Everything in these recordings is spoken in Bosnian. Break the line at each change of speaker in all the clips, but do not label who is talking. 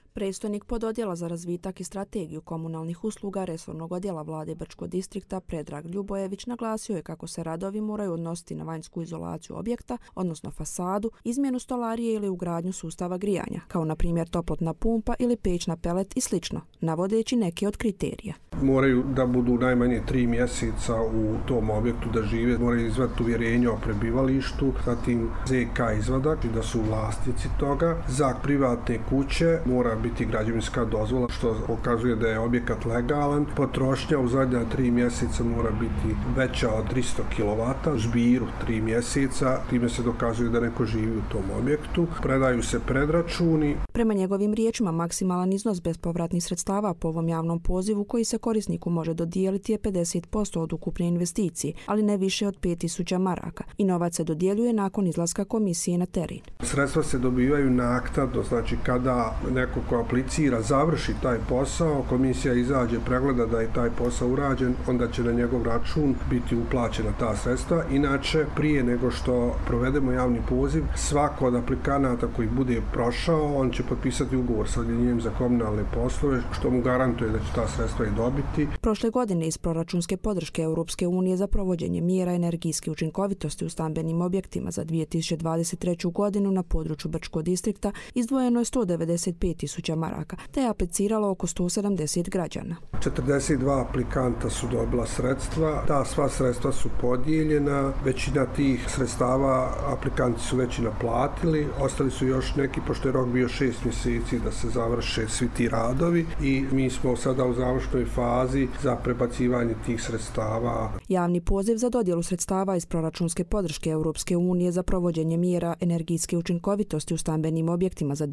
Predstojnik pododjela za razvitak i strategiju komunalnih usluga resornog odjela vlade Brčkog distrikta Predrag Ljubojević naglasio je kako se radovi moraju odnositi na vanjsku izolaciju objekta, odnosno fasadu, izmjenu stolarije ili ugradnju sustava grijanja, kao na primjer toplotna pumpa ili peć na pelet i slično, navodeći neke od kriterija.
Moraju da budu najmanje 3 mjeseca u tom objektu da žive, moraju izvaditi uvjerenje o prebivalištu, zatim ZK izvadak da su vlasnici toga. Za privatne kuće mora biti građevinska dozvola što pokazuje da je objekat legalan. Potrošnja u zadnja 3 mjeseca mora biti veća od 300 kW, žbiru 3 mjeseca, time se dokazuje da neko živi u tom objektu. Predaju se predračuni.
Prema njegovim riječima, maksimalan iznos bespovratnih sredstava po ovom javnom pozivu koji se korisniku može dodijeliti je 50% od ukupne investicije, ali ne više od 5000 maraka i novac se dodjeljuje nakon izlaska komisije na teren.
Sredstva se dobivaju naknadno, znači kada neko ko aplicira završi taj posao, komisija izađe, pregleda da je taj posao urađen, onda će na njegov račun biti uplaćena ta sredstva. Inače, prije nego što provedemo javni poziv, svako od aplikanata koji bude prošao, on će potpisati ugovor sa Odjeljenjem za komunalne poslove, što mu garantuje da će ta sredstva i dobiti.
Prošle godine iz proračunske podrške Europske unije za provođenje mjera energijske učinkovitosti u stambenim objektima za 2023. godinu na području Brčkog distrikta izdvojeno je 195.000 maraka, te je apliciralo oko 170 građana.
42 aplikanta su dobila sredstva, ta sva sredstva su podijeljena, većina tih sredstava aplikanti su već i naplatili, ostali su još neki, pošto je rok bio 6 mjeseci da se završe svi ti radovi i mi smo sada u završnoj fazi za prebacivanje tih sredstava.
Javni poziv za dodjelu sredstava iz proračunske podrške Europske unije za provođenje mjera energijske učinkovitosti u stambenim objektima za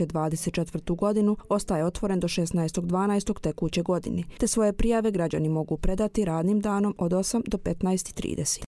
2024. godinu ostaje otvoren do 16.12. tekuće godine, te svoje prijave građani mogu predati radnim danom od 8 do 15:30.